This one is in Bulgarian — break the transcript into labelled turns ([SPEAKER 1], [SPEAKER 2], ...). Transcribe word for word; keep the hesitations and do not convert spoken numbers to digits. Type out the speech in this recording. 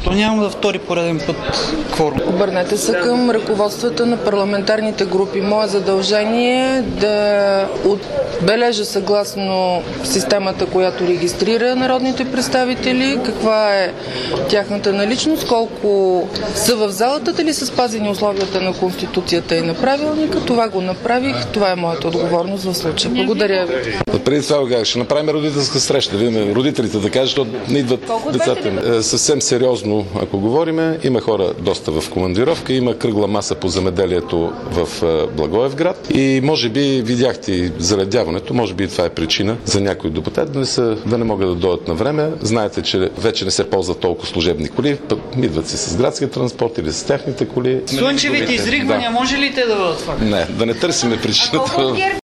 [SPEAKER 1] Защо няма за втори пореден път кворум?
[SPEAKER 2] Обърнете се към ръководствата на парламентарните групи. Мое задължение е да отбележа съгласно системата, която регистрира народните представители, каква е тяхната наличност, колко са в залата, дали са спазени условията на Конституцията и на правилника. Това го направих. Това е моята отговорност в случая. Благодаря ви.
[SPEAKER 3] Преди това ще направим родителска среща. Да видим родителите да кажат, защото не идват децата им. Съвсем сериозно, ако говориме, има хора доста в командировка, има кръгла маса по земеделието в Благоевград и може би видяхте заредяването, може би това е причина за някои депутати да не, са, да не могат да дойдат на време. Знаете, че вече не се ползват толкова служебни коли, идват си с градския транспорт или с тяхните коли.
[SPEAKER 1] Слънчевите изригвания, да. Може ли те да бъдат факт?
[SPEAKER 3] Не, да не търсиме причината.